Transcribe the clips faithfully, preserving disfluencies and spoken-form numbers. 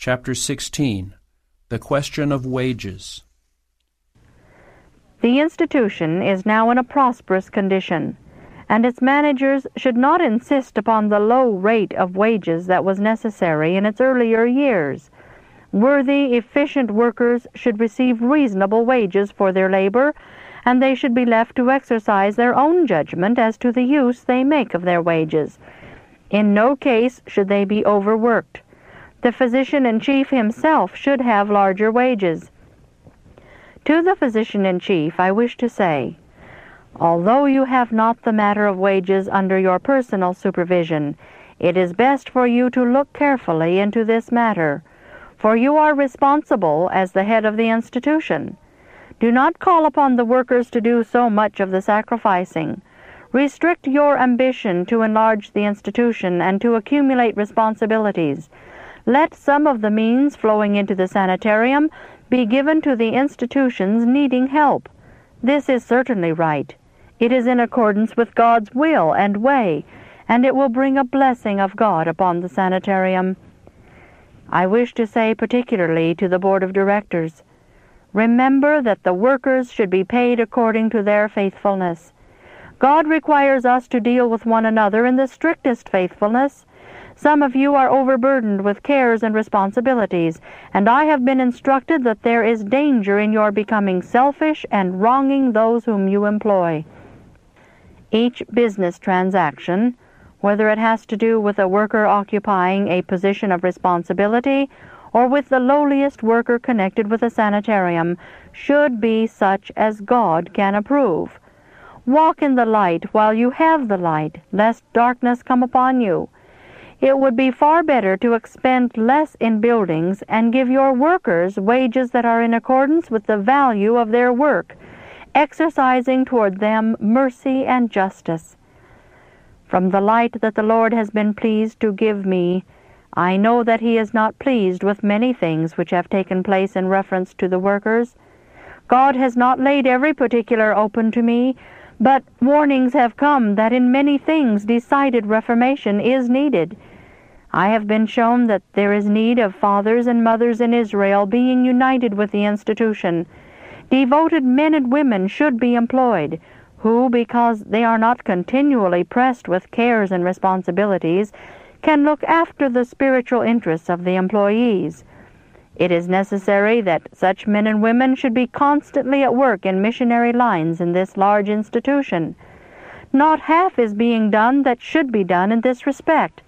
Chapter sixteen. The Question of Wages. The institution is now in a prosperous condition, and its managers should not insist upon the low rate of wages that was necessary in its earlier years. Worthy, efficient workers should receive reasonable wages for their labor, and they should be left to exercise their own judgment as to the use they make of their wages. In no case should they be overworked. The physician-in-chief himself should have larger wages. To the physician-in-chief I wish to say, although you have not the matter of wages under your personal supervision, it is best for you to look carefully into this matter, for you are responsible as the head of the institution. Do not call upon the workers to do so much of the sacrificing. Restrict your ambition to enlarge the institution and to accumulate responsibilities. Let some of the means flowing into the sanitarium be given to the institutions needing help. This is certainly right. It is in accordance with God's will and way, and it will bring a blessing of God upon the sanitarium. I wish to say particularly to the Board of Directors, remember that the workers should be paid according to their faithfulness. God requires us to deal with one another in the strictest faithfulness. Some of you are overburdened with cares and responsibilities, and I have been instructed that there is danger in your becoming selfish and wronging those whom you employ. Each business transaction, whether it has to do with a worker occupying a position of responsibility or with the lowliest worker connected with a sanitarium, should be such as God can approve. Walk in the light while you have the light, lest darkness come upon you. It would be far better to expend less in buildings and give your workers wages that are in accordance with the value of their work, exercising toward them mercy and justice. From the light that the Lord has been pleased to give me, I know that He is not pleased with many things which have taken place in reference to the workers. God has not laid every particular open to me, but warnings have come that in many things decided reformation is needed. I have been shown that there is need of fathers and mothers in Israel being united with the institution. Devoted men and women should be employed, who, because they are not continually pressed with cares and responsibilities, can look after the spiritual interests of the employees. It is necessary that such men and women should be constantly at work in missionary lines in this large institution. Not half is being done that should be done in this respect.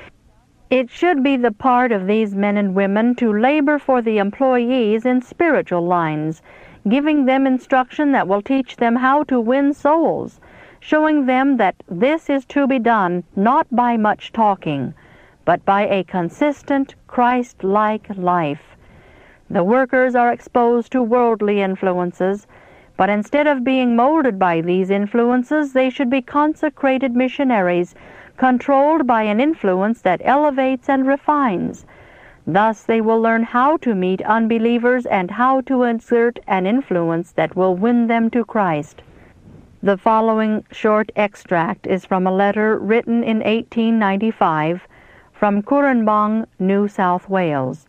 It should be the part of these men and women to labor for the employees in spiritual lines, giving them instruction that will teach them how to win souls, showing them that this is to be done not by much talking, but by a consistent, Christ-like life. The workers are exposed to worldly influences, but instead of being molded by these influences, they should be consecrated missionaries, controlled by an influence that elevates and refines. Thus they will learn how to meet unbelievers and how to exert an influence that will win them to Christ. The following short extract is from a letter written in eighteen ninety-five from Currumbang, New South Wales.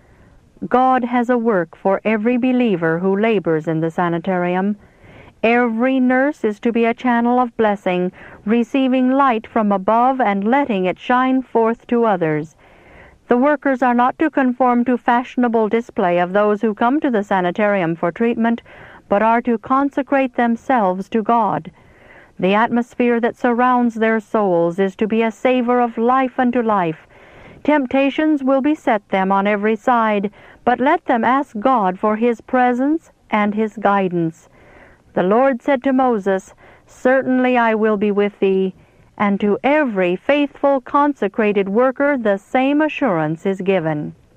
God has a work for every believer who labors in the sanitarium. Every nurse is to be a channel of blessing, receiving light from above and letting it shine forth to others. The workers are not to conform to fashionable display of those who come to the sanitarium for treatment, but are to consecrate themselves to God. The atmosphere that surrounds their souls is to be a savor of life unto life. Temptations will beset them on every side, but let them ask God for His presence and His guidance. The Lord said to Moses, "Certainly I will be with thee," and to every faithful, consecrated worker the same assurance is given.